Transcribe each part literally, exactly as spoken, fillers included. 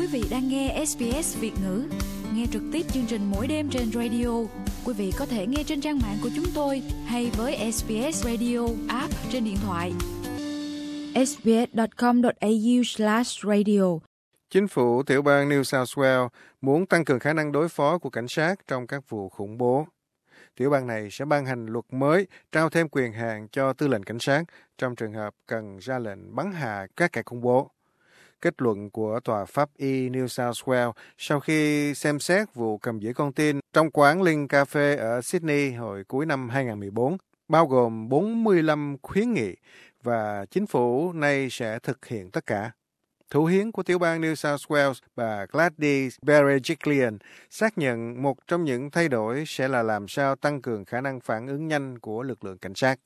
Quý vị đang nghe ét bê ét Việt ngữ. Nghe trực tiếp chương trình mỗi đêm trên radio. Quý vị có thể nghe trên trang mạng của chúng tôi hay với ét bê ét Radio app trên điện thoại. ét bê ét chấm com chấm a u slash radio. Chính phủ tiểu bang New South Wales muốn tăng cường khả năng đối phó của cảnh sát trong các vụ khủng bố. Tiểu bang này sẽ ban hành luật mới trao thêm quyền hạn cho tư lệnh cảnh sát trong trường hợp cần ra lệnh bắn hạ các kẻ khủng bố. Kết luận của Tòa Pháp y New South Wales sau khi xem xét vụ cầm giữ con tin trong quán Linh Cà phê ở Sydney hồi cuối năm hai không một bốn, bao gồm bốn mươi lăm khuyến nghị và chính phủ nay sẽ thực hiện tất cả. Thủ hiến của tiểu bang New South Wales, bà Gladys Berejiklian, xác nhận một trong những thay đổi sẽ là làm sao tăng cường khả năng phản ứng nhanh của lực lượng cảnh sát.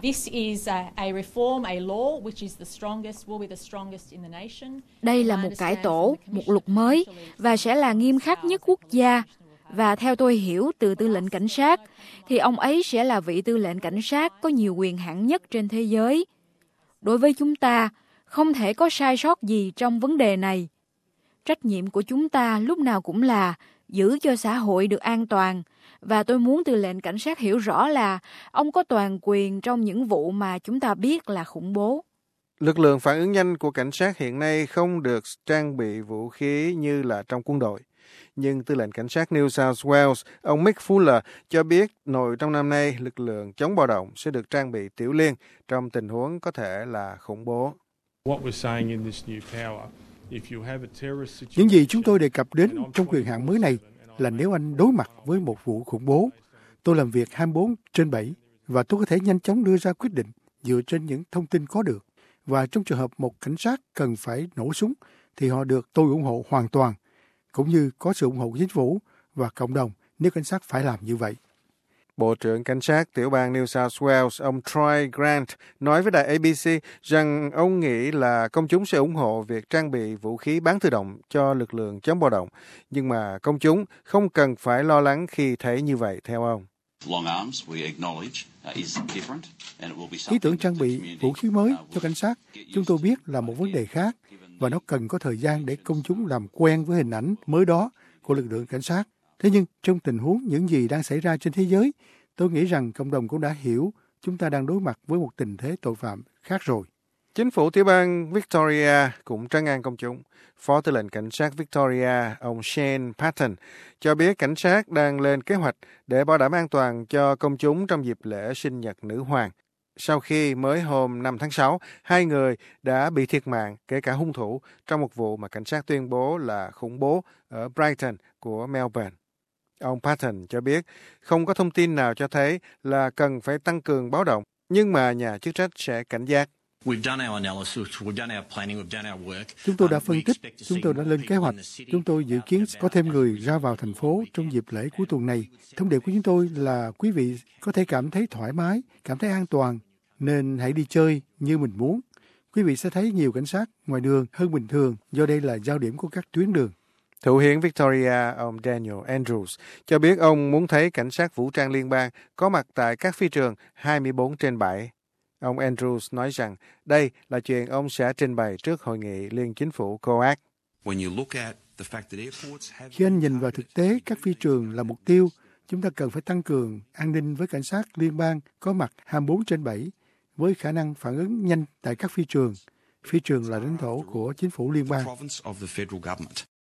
Đây là một cải tổ, một luật mới và sẽ là nghiêm khắc nhất quốc gia. Và theo tôi hiểu từ tư lệnh cảnh sát, thì ông ấy sẽ là vị tư lệnh cảnh sát có nhiều quyền hạn nhất trên thế giới. Đối với chúng ta, không thể có sai sót gì trong vấn đề này. Trách nhiệm của chúng ta lúc nào cũng là giữ cho xã hội được an toàn, và tôi muốn tư lệnh cảnh sát hiểu rõ là ông có toàn quyền trong những vụ mà chúng ta biết là khủng bố. Lực lượng phản ứng nhanh của cảnh sát hiện nay không được trang bị vũ khí như là trong quân đội. Nhưng tư lệnh cảnh sát New South Wales, ông Mick Fuller, cho biết nội trong năm nay lực lượng chống bạo động sẽ được trang bị tiểu liên trong tình huống có thể là khủng bố. Những gì chúng tôi đề cập đến trong quyền hạn mới này là nếu anh đối mặt với một vụ khủng bố, tôi làm việc hai mươi bốn trên bảy và tôi có thể nhanh chóng đưa ra quyết định dựa trên những thông tin có được. Và trong trường hợp một cảnh sát cần phải nổ súng thì họ được tôi ủng hộ hoàn toàn, cũng như có sự ủng hộ của chính phủ và cộng đồng nếu cảnh sát phải làm như vậy. Bộ trưởng Cảnh sát tiểu bang New South Wales, ông Troy Grant, nói với đài a bê xê rằng ông nghĩ là công chúng sẽ ủng hộ việc trang bị vũ khí bán tự động cho lực lượng chống bạo động, nhưng mà công chúng không cần phải lo lắng khi thấy như vậy, theo ông. Ý tưởng trang bị vũ khí mới cho cảnh sát, chúng tôi biết là một vấn đề khác, và nó cần có thời gian để công chúng làm quen với hình ảnh mới đó của lực lượng cảnh sát. Thế nhưng, trong tình huống những gì đang xảy ra trên thế giới, tôi nghĩ rằng cộng đồng cũng đã hiểu chúng ta đang đối mặt với một tình thế tội phạm khác rồi. Chính phủ tiểu bang Victoria cũng trấn an công chúng. Phó tư lệnh cảnh sát Victoria, ông Shane Patton, cho biết cảnh sát đang lên kế hoạch để bảo đảm an toàn cho công chúng trong dịp lễ sinh nhật nữ hoàng. Sau khi mới hôm năm tháng sáu, hai người đã bị thiệt mạng, kể cả hung thủ, trong một vụ mà cảnh sát tuyên bố là khủng bố ở Brighton của Melbourne. Ông Patton cho biết không có thông tin nào cho thấy là cần phải tăng cường báo động, nhưng mà nhà chức trách sẽ cảnh giác. Chúng tôi đã phân tích, chúng tôi đã lên kế hoạch, chúng tôi dự kiến có thêm người ra vào thành phố trong dịp lễ cuối tuần này. Thông điệp của chúng tôi là quý vị có thể cảm thấy thoải mái, cảm thấy an toàn, nên hãy đi chơi như mình muốn. Quý vị sẽ thấy nhiều cảnh sát ngoài đường hơn bình thường do đây là giao điểm của các tuyến đường. Thủ hiến Victoria, ông Daniel Andrews, cho biết ông muốn thấy cảnh sát vũ trang liên bang có mặt tại các phi trường hai mươi bốn trên bảy. Ông Andrews nói rằng đây là chuyện ông sẽ trình bày trước hội nghị liên chính phủ C O A C. Khi anh nhìn vào thực tế các phi trường là mục tiêu, chúng ta cần phải tăng cường an ninh với cảnh sát liên bang có mặt hai mươi bốn trên bảy với khả năng phản ứng nhanh tại các phi trường. Phi trường là lãnh thổ của chính phủ liên bang.